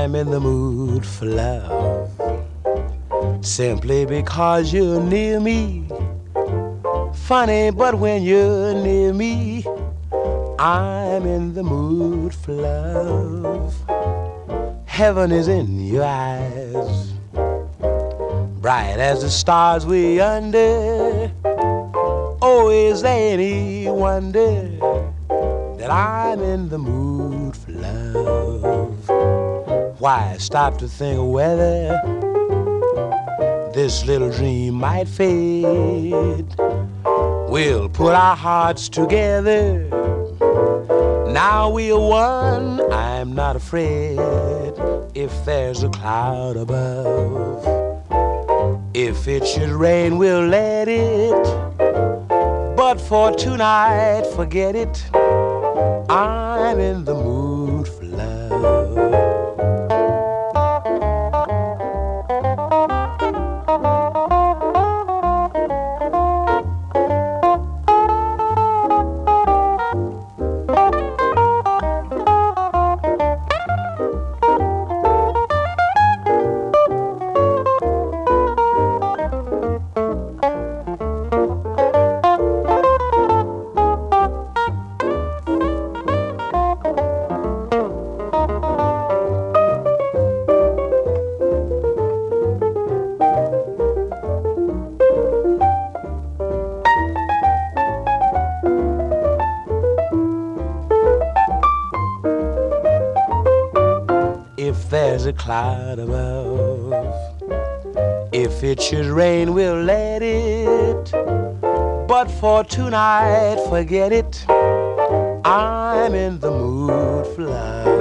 I'm in the mood for love. Simply because you're near me. Funny, but when you're near me, I'm in the mood for love. Heaven is in your eyes, bright as the stars we under. Oh, is there any wonder that I'm in the mood for love? Why stop to think of whether this little dream might fade? We'll put our hearts together. Now we are one, I'm not afraid. If there's a cloud above, if it should rain, we'll let it. But for tonight, forget it. I'm in the mood for love. If there's a cloud above, if it should rain, we'll let it. But for tonight, forget it. I'm in the mood for love.